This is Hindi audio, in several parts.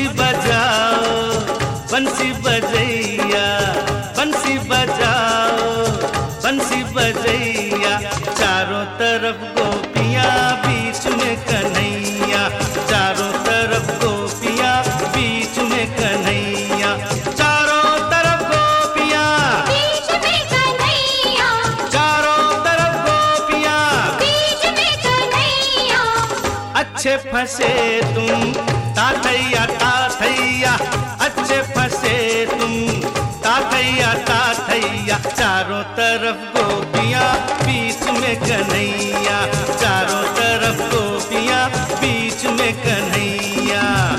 बंसी बजाओ बंसी बजैया, बंसी बजाओ बंसी बजैया। चारों तरफ गोपियाँ बीच में कन्हैया, चारों तरफ गोपियाँ बीच में कन्हैया, चारों तरफ गोपियाँ बीच में कन्हैया, चारों तरफ गोपियाँ बीच में कन्हैया। अच्छे फंसे तुम ताथैया ताथैया, अच्छे फंसे तुम ताथैया ताथैया। चारों तरफ गोपियाँ बीच में कन्हैया, चारों तरफ गोपियाँ बीच में कन्हैया।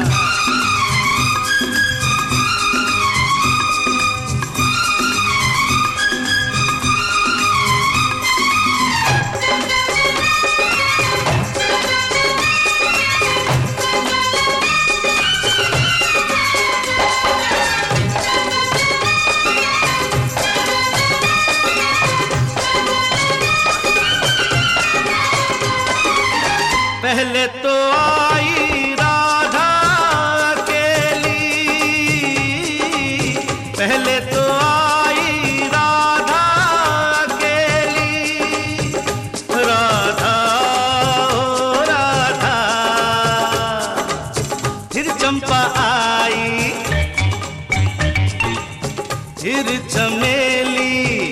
पहले तो आई राधा अकेली, पहले तो आई राधा अकेली, राधा ओ राधा। फिर चंपा आई, फिर चमेली।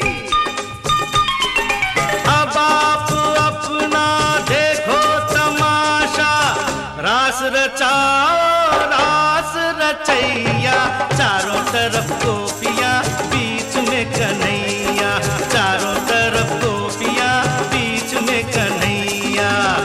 अब आप अपना देखो तमाशा, रास रचाओ रास रचैया। चारों तरफ गोपियाँ बीच में कन्हैया, चारों तरफ गोपियाँ बीच में कन्हैया।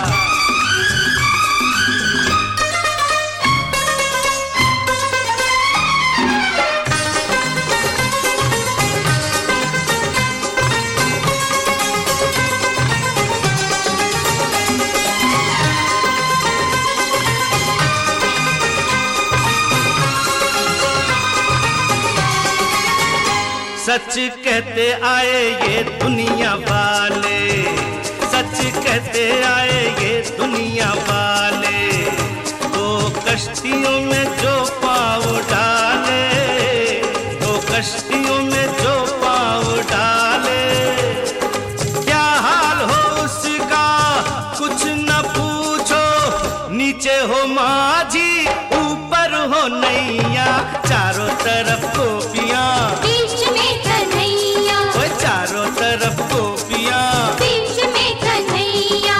सच कहते आए ये दुनिया वाले, सच कहते आए ये दुनिया वाले। दो कश्तियों में जो पाँव डाले, दो कश्तियों में जो पाँव डाले। क्या हाल हो उसका कुछ न पूछो, नीचे हो माझी ऊपर हो नैया। चारों तरफ गोपियाँ बीच में कन्हैया, चारों तरफ गोपियाँ बीच में कन्हैया।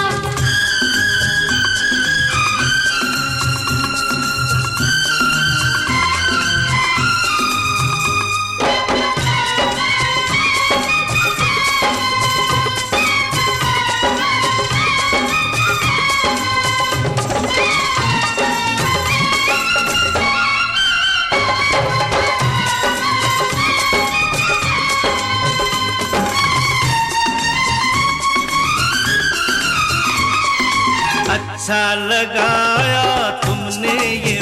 अच्छा लगाया तुमने ये